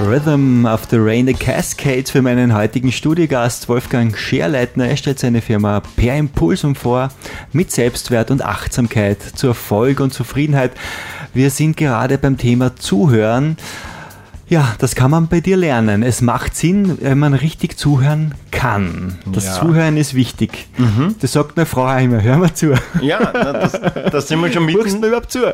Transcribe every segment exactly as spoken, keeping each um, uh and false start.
Rhythm of the Rain, the Cascades für meinen heutigen Studiogast Wolfgang Scherleitner. Er stellt seine Firma Per Impulsum vor, mit Selbstwert und Achtsamkeit zu Erfolg und Zufriedenheit. Wir sind gerade beim Thema Zuhören. Ja, das kann man bei dir lernen. Es macht Sinn, wenn man richtig zuhören kann. Das ja. Zuhören ist wichtig. Mhm. Das sagt meine Frau auch immer. Hör mal zu. Ja, na, das, das sind wir schon mitten. Hörst du mir überhaupt zu?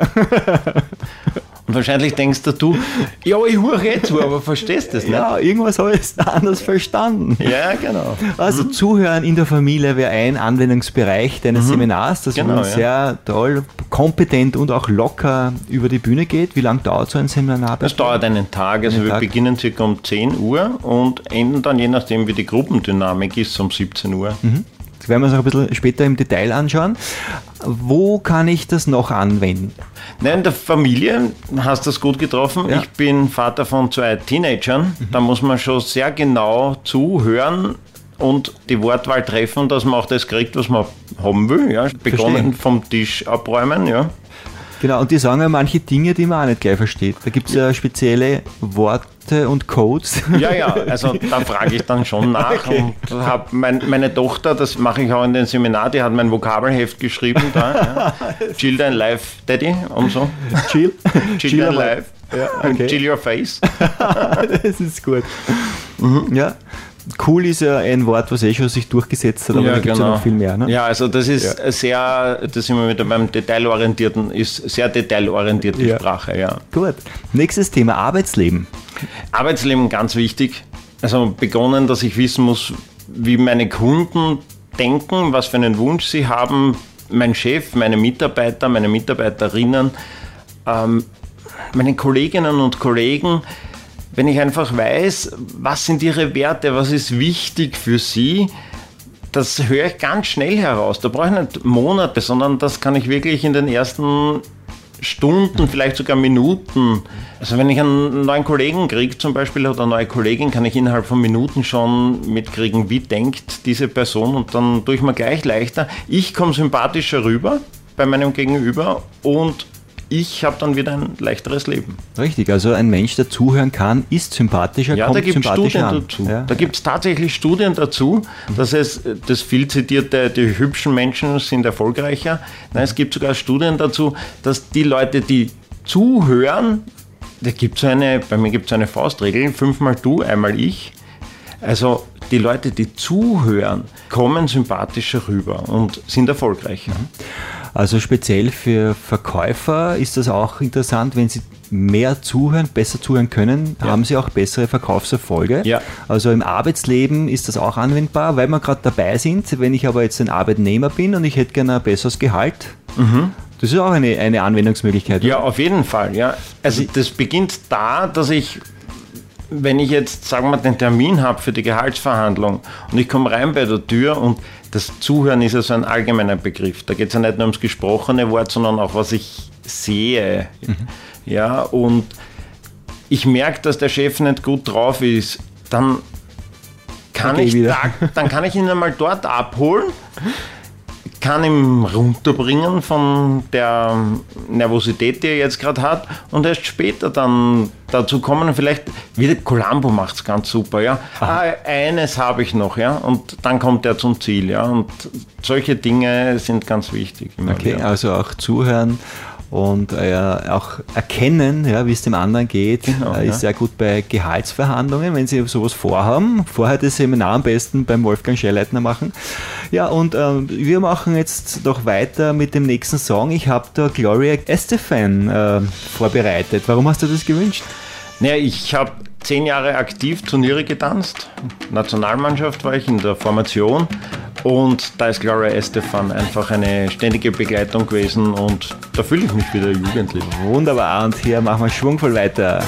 Und wahrscheinlich denkst du, ja, ich höre eh zu, aber verstehst das nicht? Ja, irgendwas habe ich anders verstanden. Ja, genau. Also mhm. Zuhören in der Familie wäre ein Anwendungsbereich deines mhm. Seminars, das genau, sehr ja. toll, kompetent und auch locker über die Bühne geht. Wie lange dauert so ein Seminar? Das dauert einen Tag. Also einen wir Tag. beginnen circa um zehn Uhr und enden dann, je nachdem wie die Gruppendynamik ist, um siebzehn Uhr. Mhm. Das werden wir uns auch ein bisschen später im Detail anschauen. Wo kann ich das noch anwenden? Nein, in der Familie hast du das gut getroffen. Ja. Ich bin Vater von zwei Teenagern. Mhm. Da muss man schon sehr genau zuhören und die Wortwahl treffen, dass man auch das kriegt, was man haben will. Ja. Begonnen Verstehen. Vom Tisch abräumen. Ja. Genau, und die sagen ja manche Dinge, die man auch nicht gleich versteht. Da gibt es ja spezielle Worte und Codes. Ja, ja, also da frage ich dann schon nach. Okay. Und hab mein, meine Tochter, das mache ich auch in den Seminar, die hat mein Vokabelheft geschrieben da. Ja. Chill dein Life, Daddy, und so. Chill? Chill, Chill dein Life. Ja, okay. Chill your face. Das ist gut. Mhm. Ja. Cool ist ja ein Wort, was eh schon sich durchgesetzt hat, aber ja, da gibt es genau. ja noch viel mehr. Ne? Ja, also das ist ja. sehr, das sind wir wieder beim Detailorientierten, ist sehr detailorientierte ja. Sprache, ja. Gut. Nächstes Thema, Arbeitsleben. Arbeitsleben, ganz wichtig. Also begonnen, dass ich wissen muss, wie meine Kunden denken, was für einen Wunsch sie haben, mein Chef, meine Mitarbeiter, meine Mitarbeiterinnen, ähm, meine Kolleginnen und Kollegen. Wenn ich einfach weiß, was sind ihre Werte, was ist wichtig für sie, das höre ich ganz schnell heraus. Da brauche ich nicht Monate, sondern das kann ich wirklich in den ersten Stunden, vielleicht sogar Minuten. Also wenn ich einen neuen Kollegen kriege zum Beispiel oder eine neue Kollegin, kann ich innerhalb von Minuten schon mitkriegen, wie denkt diese Person und dann tue ich mir gleich leichter. Ich komme sympathischer rüber bei meinem Gegenüber und ich habe dann wieder ein leichteres Leben. Richtig, also ein Mensch, der zuhören kann, ist sympathischer, ja, kommt da gibt es Studien an. dazu. Ja. Da gibt es tatsächlich Studien dazu, dass es das viel zitierte, die hübschen Menschen sind erfolgreicher. Nein, es gibt sogar Studien dazu, dass die Leute, die zuhören, da gibt's eine, bei mir gibt es eine Faustregel, fünfmal du, einmal ich. Also die Leute, die zuhören, kommen sympathischer rüber und sind erfolgreicher. Also speziell für Verkäufer ist das auch interessant, wenn sie mehr zuhören, besser zuhören können, ja. haben sie auch bessere Verkaufserfolge. Ja. Also im Arbeitsleben ist das auch anwendbar, weil wir gerade dabei sind. Wenn ich aber jetzt ein Arbeitnehmer bin und ich hätte gerne ein besseres Gehalt, mhm. das ist auch eine, eine Anwendungsmöglichkeit. Ja, oder? Auf jeden Fall. Ja. Also das beginnt da, dass ich, wenn ich jetzt, sagen wir, den Termin habe für die Gehaltsverhandlung und ich komme rein bei der Tür und das Zuhören ist ja so ein allgemeiner Begriff. Da geht es ja nicht nur ums gesprochene Wort, sondern auch, was ich sehe. Mhm. Ja, und ich merke, dass der Chef nicht gut drauf ist, dann kann, okay, ich, da, dann kann ich ihn einmal dort abholen, kann ihn runterbringen von der Nervosität, die er jetzt gerade hat und erst später dann dazu kommen, vielleicht, wie der Columbo macht es ganz super, ja. Ah, eines habe ich noch, ja, und dann kommt er zum Ziel, ja, und solche Dinge sind ganz wichtig. Okay, wieder. Also auch zuhören und äh, auch erkennen, ja, wie es dem anderen geht, genau, äh, ist ja. sehr gut bei Gehaltsverhandlungen, wenn Sie sowas vorhaben. Vorher das Seminar am besten beim Wolfgang Scherleitner machen. Ja, und äh, wir machen jetzt noch weiter mit dem nächsten Song. Ich habe da Gloria Estefan äh, vorbereitet. Warum hast du das gewünscht? Naja, ich habe zehn Jahre aktiv Turniere getanzt. Nationalmannschaft war ich in der Formation. Und da ist Gloria Estefan einfach eine ständige Begleitung gewesen und da fühle ich mich wieder jugendlich. Wunderbar, und hier machen wir schwungvoll weiter.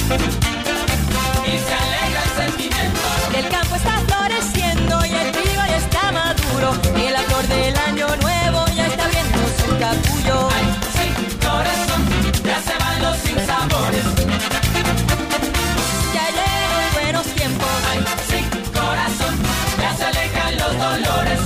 Y se alegra el sentimiento. El campo está floreciendo y el trigo ya está maduro. Y la flor del año nuevo ya está abriendo su capullo. Ay, sí, corazón, ya se van los sinsabores. Ya llegan buenos tiempos. Ay, sí, corazón, ya se alejan los dolores.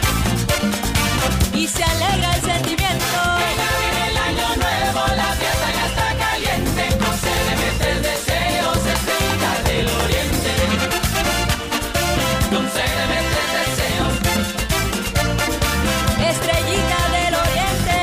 Y se alegra el sentimiento. Que ya viene el año nuevo, la fiesta ya está caliente. Concédeme tres deseos, estrellita del oriente. Concédeme tres deseos, estrellita del oriente.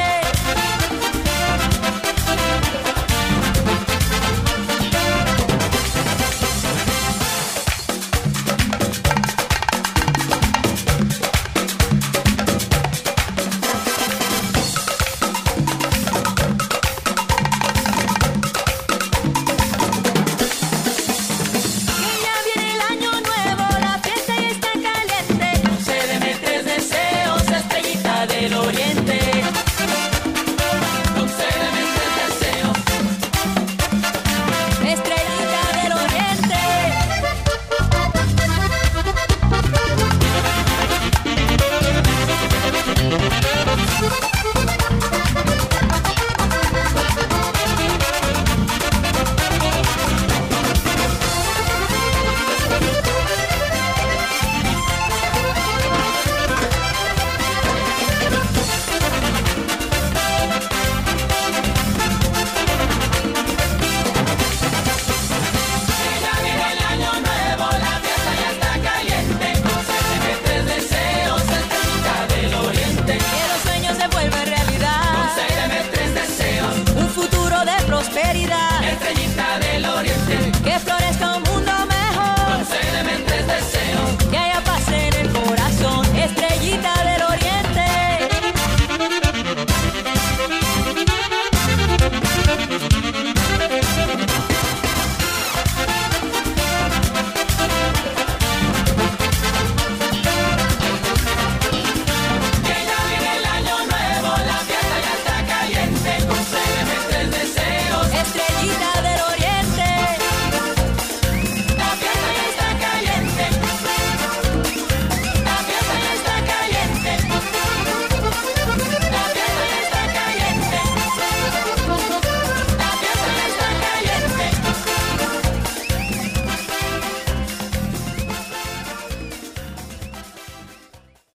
Prosperidad.